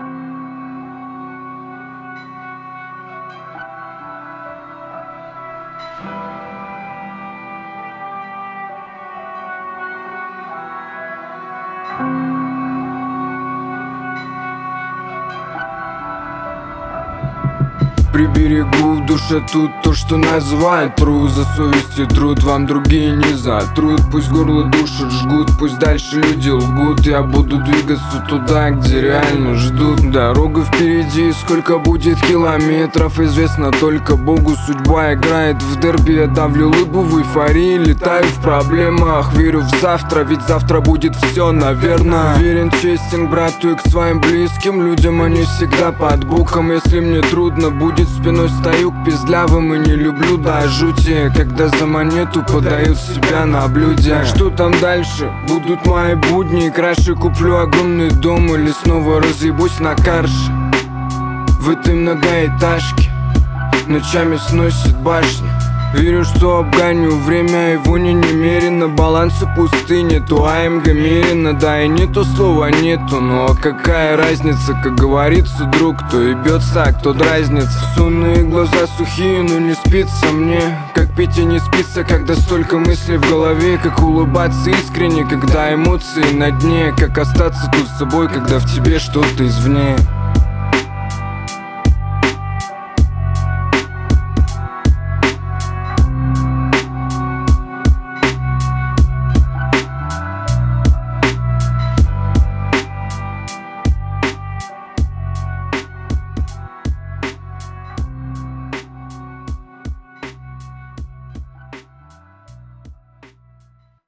Приберегу в душе тут то, что называют труд. За совестью труд, вам другие не затрут. Пусть горло душат, жгут, пусть дальше люди лгут. Я буду двигаться туда, где реально ждут. Дорога впереди, сколько будет километров, известно только Богу. Судьба играет в дерби, я давлю лыбу в эйфории. Летаю в проблемах, верю в завтра, ведь завтра будет все, наверное. Верен, честен брату и к своим близким людям, они всегда под боком. Если мне трудно будет, спиной стою к пиздлявым и не люблю до жути, когда за монету подают себя на блюде. Что там дальше? Будут мои будни, краше куплю огромный дом или снова разъебусь на карше в этой многоэтажке, ночами сносит башни. Верю, что обгоню время, его не немерено. Баланса пустыни, то АМГ мерено. Да и нету слова нету, но какая разница? Как говорится, друг, кто ебется, а кто дразнится. Сонные глаза сухие, но не спится мне. Как пить и не спится, когда столько мыслей в голове. Как улыбаться искренне, когда эмоции на дне. Как остаться тут с собой, когда в тебе что-то извне.